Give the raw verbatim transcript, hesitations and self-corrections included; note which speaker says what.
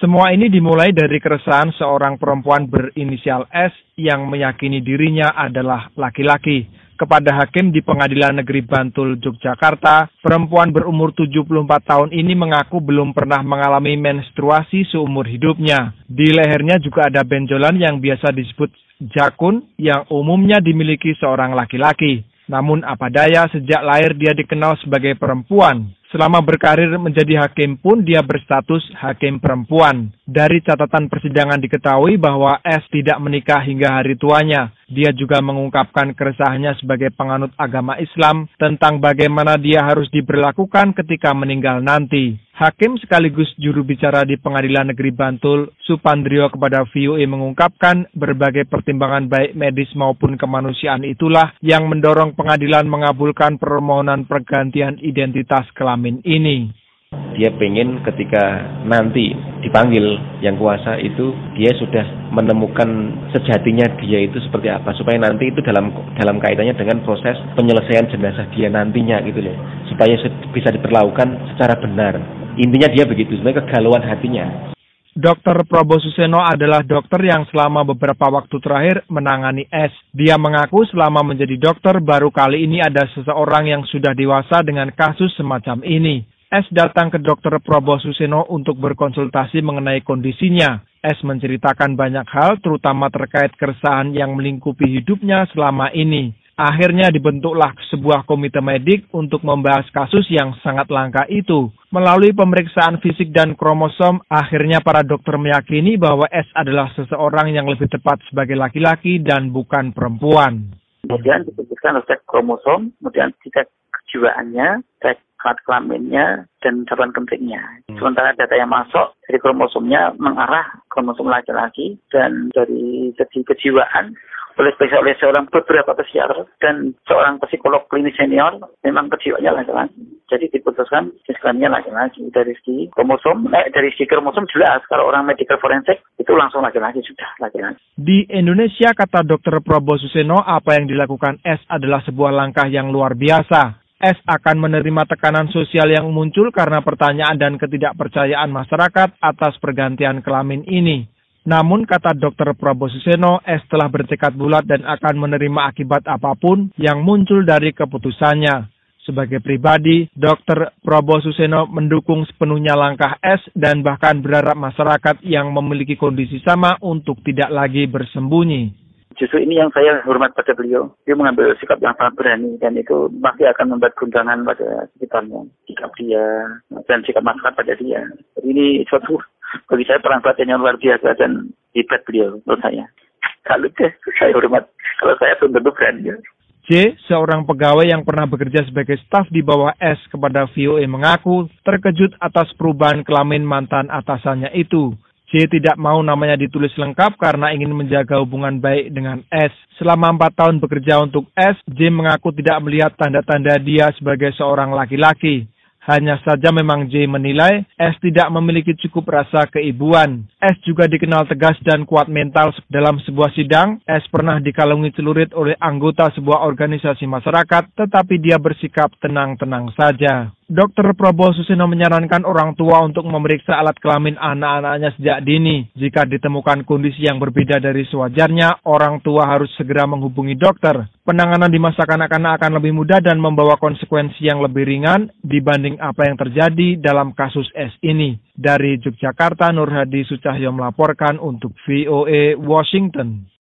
Speaker 1: Semua ini dimulai dari keresahan seorang perempuan berinisial S yang meyakini dirinya adalah laki-laki. Kepada hakim di Pengadilan Negeri Bantul, Yogyakarta, perempuan berumur tujuh puluh empat tahun ini mengaku belum pernah mengalami menstruasi seumur hidupnya. Di lehernya juga ada benjolan yang biasa disebut jakun yang umumnya dimiliki seorang laki-laki. Namun apa daya, sejak lahir dia dikenal sebagai perempuan. Selama berkarir menjadi hakim pun dia berstatus hakim perempuan. Dari catatan persidangan diketahui bahwa S tidak menikah hingga hari tuanya. Dia juga mengungkapkan keresahannya sebagai penganut agama Islam tentang bagaimana dia harus diberlakukan ketika meninggal nanti. Hakim sekaligus juru bicara di Pengadilan Negeri Bantul, Supandrio kepada V O A mengungkapkan berbagai pertimbangan baik medis maupun kemanusiaan itulah yang mendorong pengadilan mengabulkan permohonan pergantian identitas kelamin ini.
Speaker 2: Dia pengen ketika nanti dipanggil yang kuasa itu, dia sudah menemukan sejatinya dia itu seperti apa, supaya nanti itu dalam dalam kaitannya dengan proses penyelesaian jenazah dia nantinya gitu loh, supaya bisa diperlakukan secara benar. Intinya dia begitu, sebenarnya kegalauan hatinya.
Speaker 1: Dokter Probo Suseno adalah dokter yang selama beberapa waktu terakhir menangani S. Dia mengaku selama menjadi dokter baru kali ini ada seseorang yang sudah dewasa dengan kasus semacam ini. S datang ke dokter Probo Suseno untuk berkonsultasi mengenai kondisinya. S menceritakan banyak hal terutama terkait keresahan yang melingkupi hidupnya selama ini. Akhirnya dibentuklah sebuah komite medik untuk membahas kasus yang sangat langka itu. Melalui pemeriksaan fisik dan kromosom, akhirnya para dokter meyakini bahwa S adalah seseorang yang lebih tepat sebagai laki-laki dan bukan perempuan.
Speaker 3: Kemudian diputuskan cek kromosom, kemudian cek kejiwaannya, cek alat kelaminnya, dan cabang kemtiknya. Hmm. Sementara data yang masuk dari kromosomnya mengarah kromosom laki-laki, dan dari segi kejiwaan oleh oleh seorang beberapa psikiater dan seorang psikolog klinis senior memang kejiwaannya laki-laki. Jadi diputuskan jenis laki-laki. Dari segi kromosom, eh, dari segi kromosom jelas kalau orang medical forensik itu langsung laki-laki, sudah laki-laki.
Speaker 1: Di Indonesia, kata dokter Probo Suseno, apa yang dilakukan S adalah sebuah langkah yang luar biasa. S akan menerima tekanan sosial yang muncul karena pertanyaan dan ketidakpercayaan masyarakat atas pergantian kelamin ini. Namun, kata dokter Probo Suseno, S telah bertekad bulat dan akan menerima akibat apapun yang muncul dari keputusannya. Sebagai pribadi, dokter Probo Suseno mendukung sepenuhnya langkah S dan bahkan berharap masyarakat yang memiliki kondisi sama untuk tidak lagi bersembunyi.
Speaker 3: Justru ini yang saya hormat pada beliau. Dia mengambil sikap yang sangat berani dan itu pasti akan membuat guncangan pada sekitarnya. Sikap dia dan sikap masyarakat pada dia. Jadi ini suatu bagi saya perang batin yang luar biasa dan hebat beliau menurut saya. Kalau deh, saya hormat. Kalau saya belum tentu berani. Ya.
Speaker 1: J, seorang pegawai yang pernah bekerja sebagai staf di bawah S kepada V O A mengaku terkejut atas perubahan kelamin mantan atasannya itu. J tidak mau namanya ditulis lengkap karena ingin menjaga hubungan baik dengan S. Selama empat tahun bekerja untuk S, J mengaku tidak melihat tanda-tanda dia sebagai seorang laki-laki. Hanya saja memang J menilai S tidak memiliki cukup rasa keibuan. S juga dikenal tegas dan kuat mental. Dalam sebuah sidang, S pernah dikalungi celurit oleh anggota sebuah organisasi masyarakat, tetapi dia bersikap tenang-tenang saja. Dokter Probo Suseno menyarankan orang tua untuk memeriksa alat kelamin anak-anaknya sejak dini. Jika ditemukan kondisi yang berbeda dari sewajarnya, orang tua harus segera menghubungi dokter. Penanganan di masa kanak-kanak akan lebih mudah dan membawa konsekuensi yang lebih ringan dibanding apa yang terjadi dalam kasus S ini. Dari Yogyakarta, Nur Hadi Sucahyo melaporkan untuk V O A Washington.